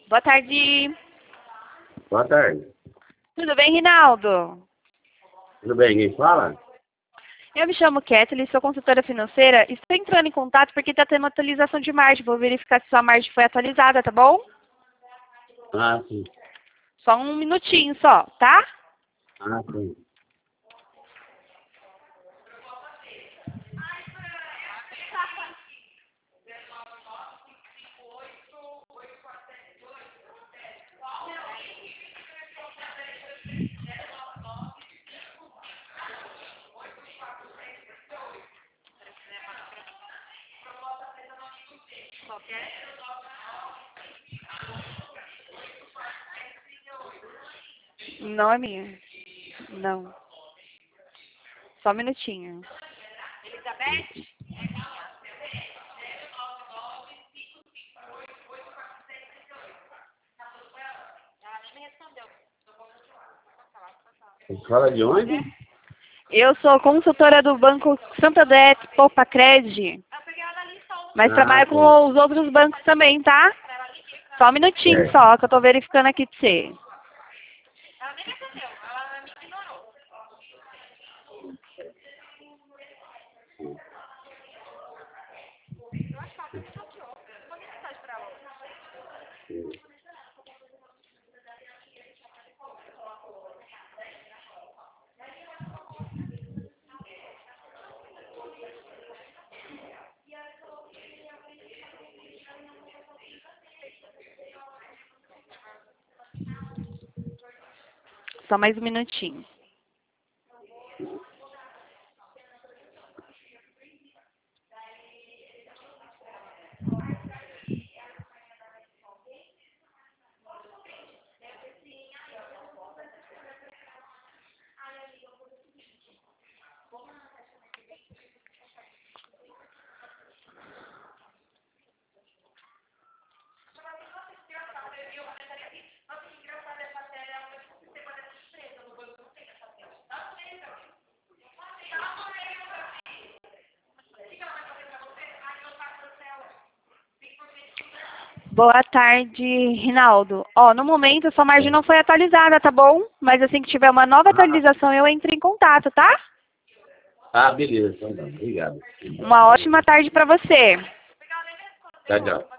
Boa tarde. Boa tarde. Tudo bem, Rinaldo? Tudo bem? Quem fala? Eu me chamo Kathleen, sou consultora financeira. Estou entrando em contato porque está tendo atualização de margem. Vou verificar se sua margem foi atualizada, tá bom? Ah, sim. Só um minutinho só, tá? Ah, sim. Não é minha. Não. Só um minutinho. Você fala de onde? Eu sou consultora do Banco Santander Poupa Cred, mas trabalho sim. com os outros bancos também, tá? Só um minutinho É. só, que eu tô verificando aqui pra você. Só mais um minutinho. Boa tarde, Rinaldo. Ó, no momento, sua margem não foi atualizada, tá bom? Mas assim que tiver uma nova atualização, eu entro em contato, tá? Ah, beleza. Então, obrigado. Uma ótima tarde para você. Tchau, tchau.